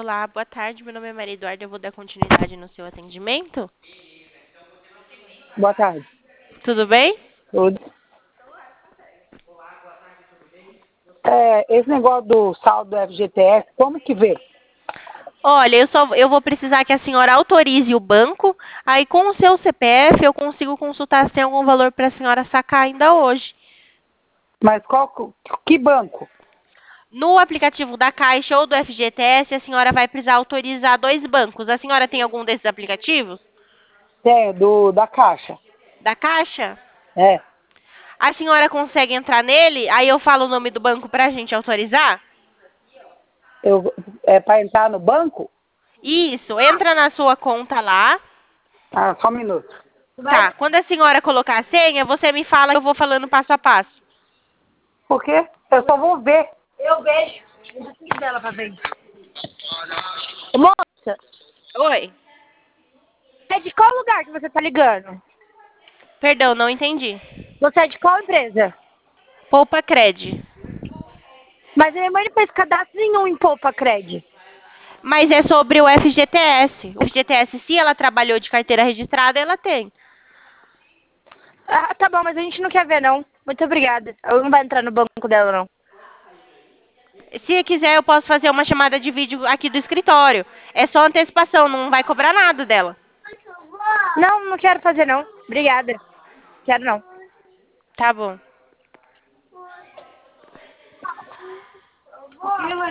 Olá, boa tarde. Meu nome é Maria Eduarda. Eu vou dar continuidade no seu atendimento. Boa tarde. Tudo bem? Tudo. Esse negócio do saldo do FGTS, como que vê? Olha, eu vou precisar que a senhora autorize o banco. Aí, com o seu CPF, eu consigo consultar se tem algum valor para a senhora sacar ainda hoje. Mas que banco? No aplicativo da Caixa ou do FGTS, a senhora vai precisar autorizar dois bancos. A senhora tem algum desses aplicativos? Tem, da Caixa. Da Caixa? É. A senhora consegue entrar nele? Aí eu falo o nome do banco para a gente autorizar? É para entrar no banco? Isso, entra na sua conta lá. Ah, só um minuto. Tá, quando a senhora colocar a senha, você me fala que eu vou falando passo a passo. Por quê? Eu só vou ver. Eu vejo. Eu preciso dela para ver. Moça, Oi? é de qual lugar que você tá ligando? Perdão, não entendi. Você é de qual empresa? Poupa Cred. Mas a minha mãe não fez cadastro nenhum em Poupa Cred. Mas é sobre o FGTS. O FGTS, se ela trabalhou de carteira registrada, ela tem. Ah, tá bom, mas a gente não quer ver, não. Muito obrigada. Eu não vai entrar no banco dela, não. Se quiser, eu posso fazer uma chamada de vídeo aqui do escritório. É só antecipação, não vai cobrar nada dela. Não, não quero fazer, não. Obrigada. Quero, não. Tá bom.